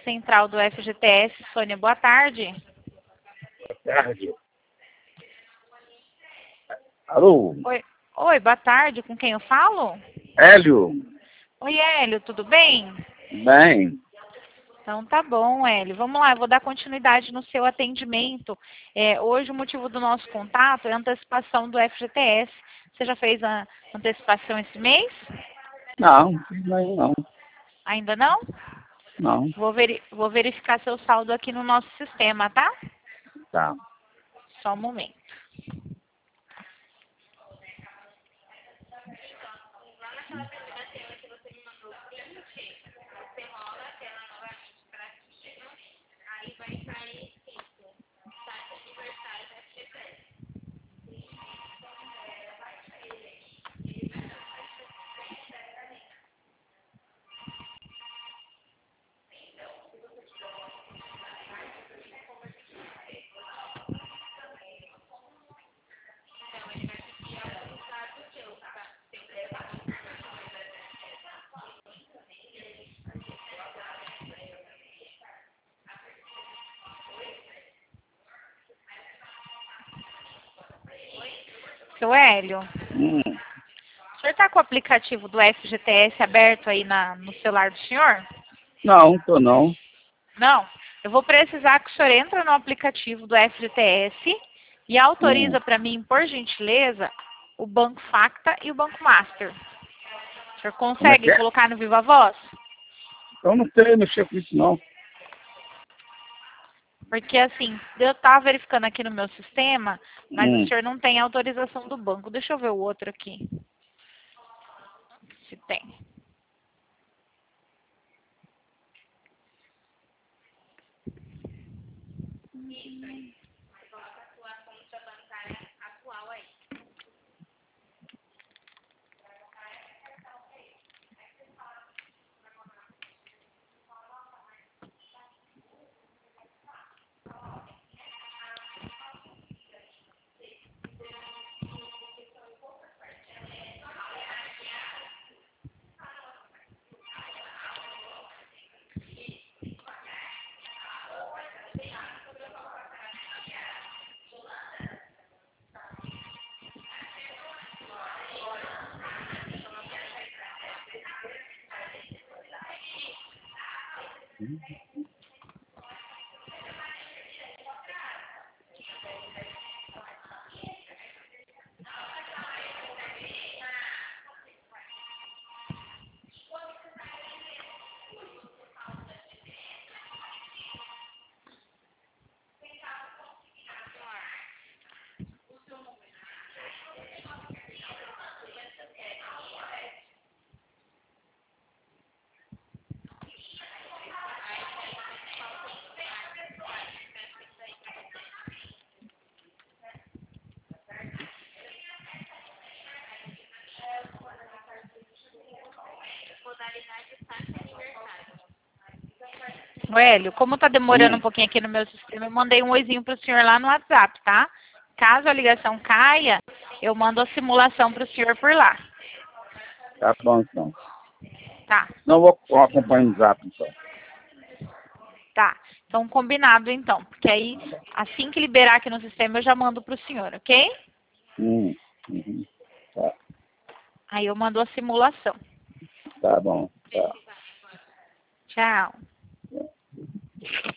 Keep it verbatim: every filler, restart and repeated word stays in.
central do F G T S. Sônia, boa tarde. Boa tarde. Alô? Oi, Oi, boa tarde. Com quem eu falo? Hélio? Oi, Hélio, tudo bem? Bem. Então tá bom, Hélio. Vamos lá, eu vou dar continuidade no seu atendimento. É, hoje o motivo do nosso contato é a antecipação do F G T S. Você já fez a antecipação esse mês? Não, não, não. Ainda não? Não. Vou, veri vou verificar seu saldo aqui no nosso sistema, tá? Tá. Só um momento. Seu Hélio, Hum. o senhor está com o aplicativo do F G T S aberto aí na, no celular do senhor? Não, tô não. Não. Eu vou precisar que o senhor entre no aplicativo do F G T S e autoriza Hum. para mim, por gentileza, o Banco Facta e o Banco Master. O senhor Como é consegue que é? colocar no Viva Voz? Eu não sei mexer com isso, não. Porque assim, eu estava verificando aqui no meu sistema, mas o Hum. senhor não tem autorização do banco. Deixa eu ver o outro aqui. Se tem. Ô, Hélio, como tá demorando um Hum. pouquinho aqui no meu sistema, eu mandei um oizinho pro senhor lá no WhatsApp, tá? Caso a ligação caia, eu mando a simulação pro senhor por lá. Tá bom, então. Tá, Não vou vou acompanhar o zap, então. tá. Então, combinado, então. Porque aí, assim que liberar aqui no sistema, eu já mando pro senhor, ok? Hum. Uhum. Tá. Aí eu mando a simulação. Tá bom. Tá. Tchau.